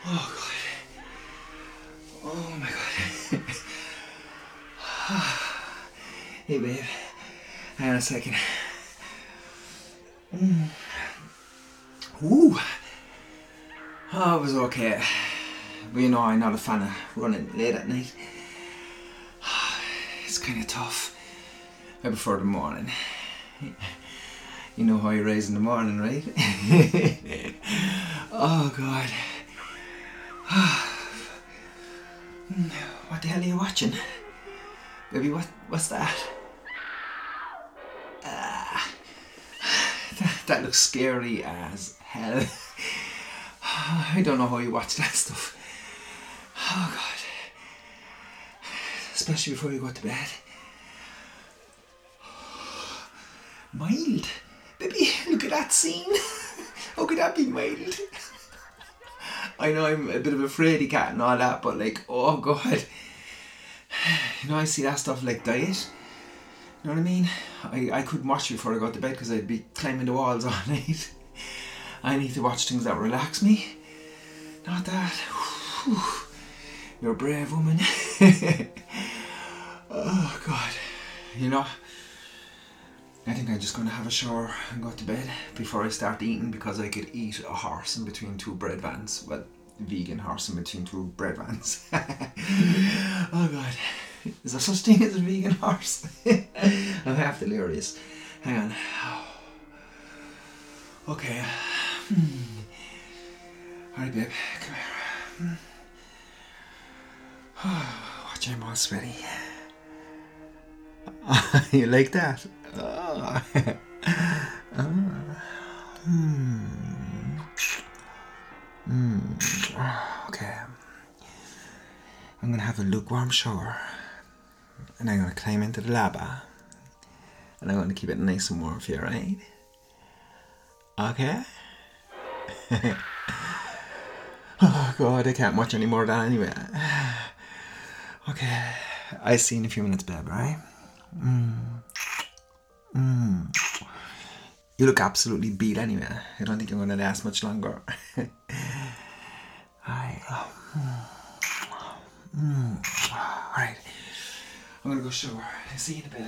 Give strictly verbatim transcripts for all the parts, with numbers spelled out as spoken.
Oh god. Oh my god. Hey babe. Hang on a second. Mm. Ooh. Oh, it was okay. But you know, I'm not a fan of running late at night. It's kind of tough. I prefer the morning. You know how you rise in the morning, right? Oh god. What the hell are you watching? Baby, what, what's that? Uh, that? That looks scary as hell. I don't know how you watch that stuff. Oh god. Especially before you go to bed. Mild. Baby, look at that scene. How could that be mild? I know I'm a bit of a fraidy cat and all that, but like, oh god. You know, I see that stuff like diet. You know what I mean? I, I couldn't watch before I got to bed because I'd be climbing the walls all night. I need to watch things that relax me. Not that. Whew. You're a brave woman. Oh god. You know, I think I'm just going to have a shower and go to bed before I start eating, because I could eat a horse in between two bread vans. Well, vegan horse in between two bread vans. Oh god. Is there such thing as a vegan horse? I'm half delirious. Hang on. Okay. Alright babe, come here. Watch, I'm all sweaty. You like that? Oh. Oh. Hmm. Hmm. Okay. I'm gonna have a lukewarm shower, and I'm gonna climb into the lava, and I'm gonna keep it nice and warm for you, right? Okay? Oh god, I can't watch any more of that anyway. Okay, I see you in a few minutes, babe, right? Mm. Mm. You look absolutely beat anyway. I don't think you're gonna last much longer. I. Mm. Alright, I'm gonna go shower. See you in a bit.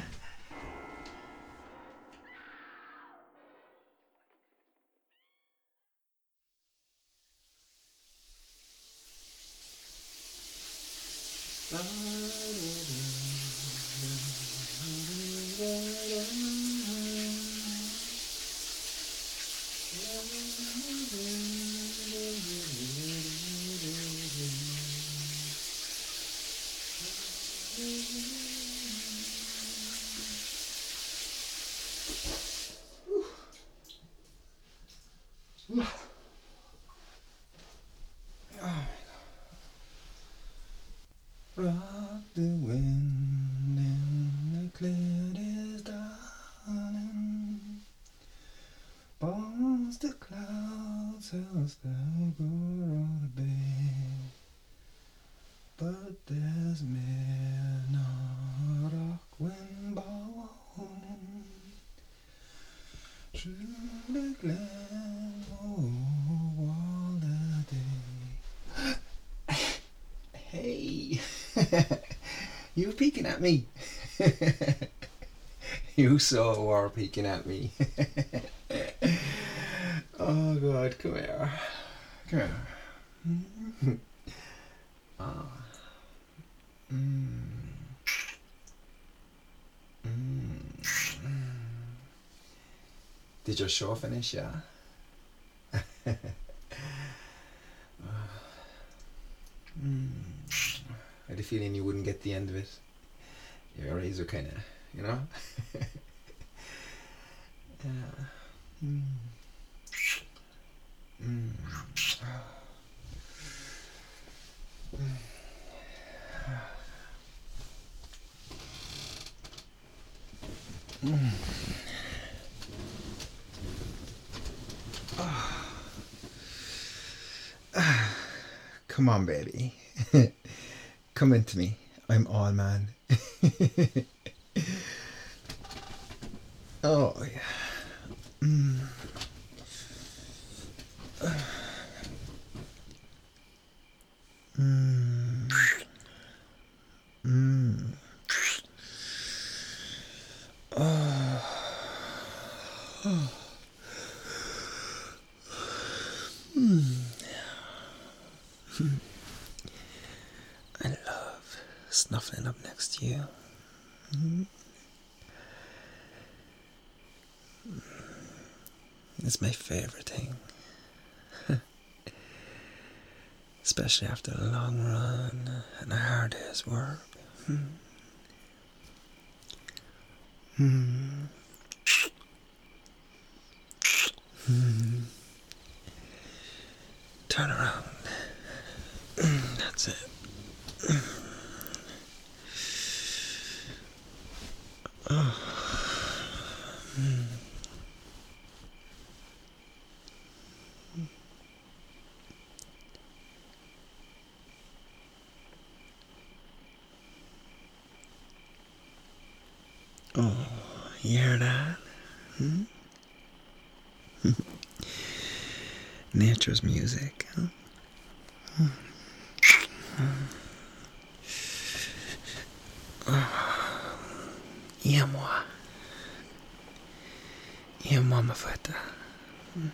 Rock the wind and the cloud is darling. Bones the clouds as thou go on the bed. But there's men a rock wind blowing through the glen all the day. Hey, you were peeking at me. You so are peeking at me. Oh god, come here. Come here. Mm-hmm. Oh. Mm. Mm. Did your show finish, yeah? Mm. I had a feeling you wouldn't get the end of it. Your eyes are kind of, you know? Yeah. Mm. Mm. Mm. Oh. Come on, baby. Come into me. I'm all man. Oh, yeah. Mm. I love snuffling up next to you. Mm. It's my favorite thing. Especially after a long run and a hard day's work. Mm. Mm. Mm. Turn around. Mm, that's it. Oh. Mm. Oh, you hear that? Hmm? Nature's music. Huh? Oh. Et à moi. Et à moi, ma fête. Mm.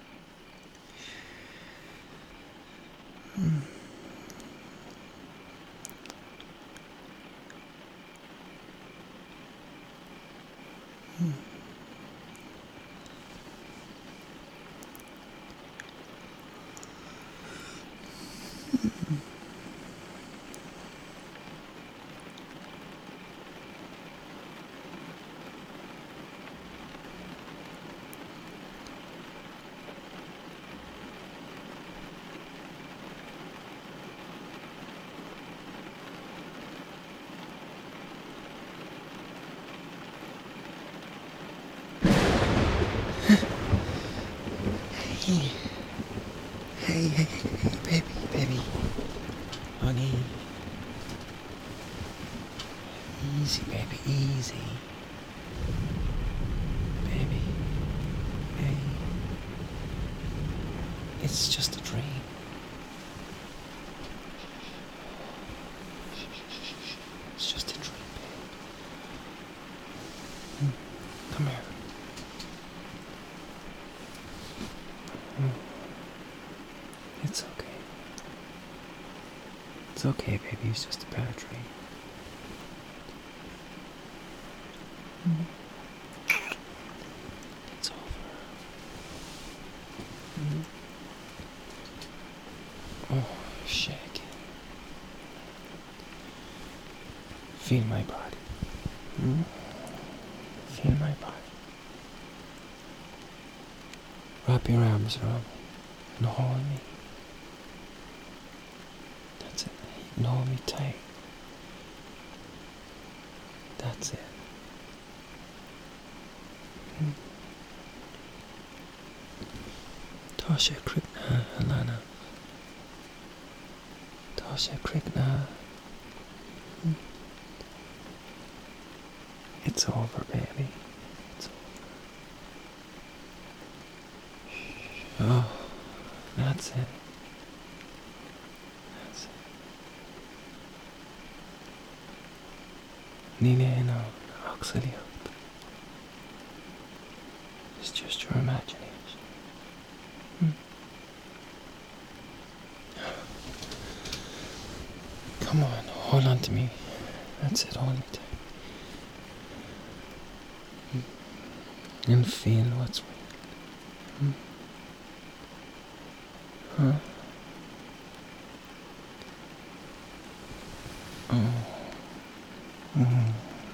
Mm. Mm. Hey, hey, hey, hey, baby, baby, honey, easy, baby, easy, baby, hey, it's just a dream. It's just a dream, babe. Mm. Come here. Mm. It's okay. It's okay, baby. It's just a bad dream. Mm. It's over. Mm. Oh, shake it. Feel my body. Mm. Feel my body. Wrap your arms around me and hold me. That's it. You can hold me tight. That's it. Mm. Tasha Krikna, Alana. Tasha Krikna. Mm. It's over, baby. It's over. Oh, that's it. That's it. Nilena Oxaliot. It's just your imagination. Hmm. Come on, hold on to me. That's it, hold me tight. Hmm. And feel what's real. Hmm. Huh? Oh. Mm.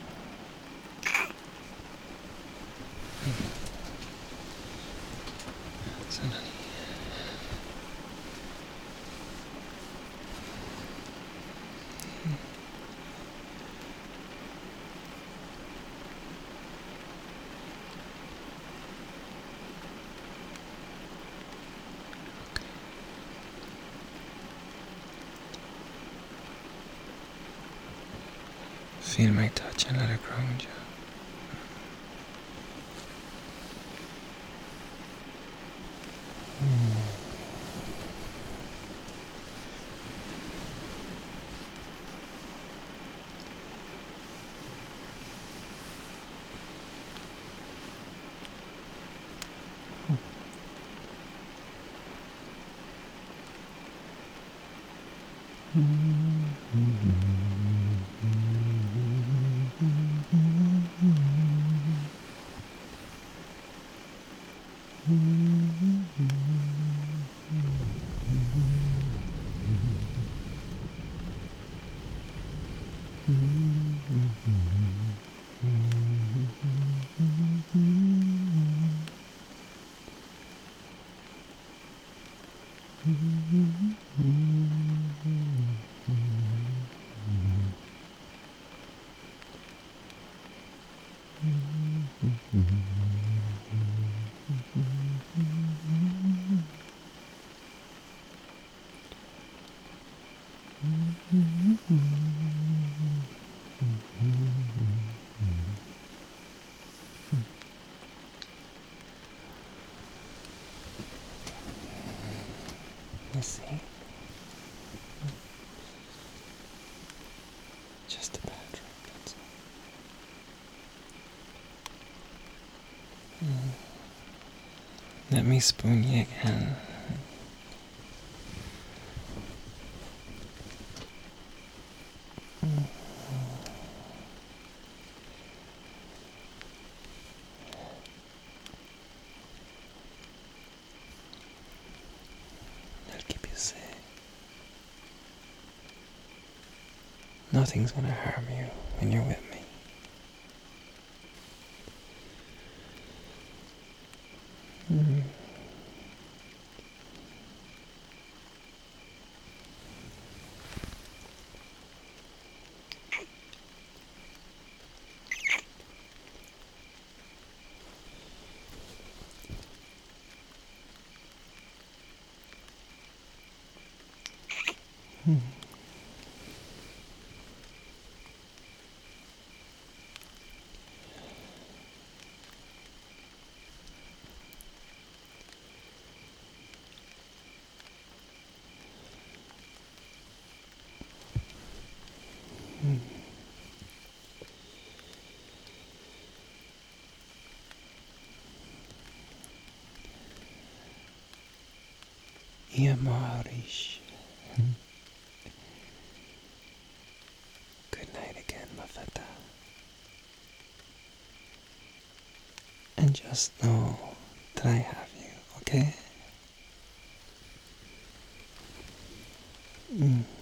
That's it, honey. Feel my touch and let it ground you. Mm. You see? Just a bad dream, that's all. Mm. Let me spoon you again. I'll keep you safe. Nothing's gonna harm you when you're with me. Mm. Mm. Mm. Iamarish. Good night again, Mafeta. And just know that I have you, okay? Mm.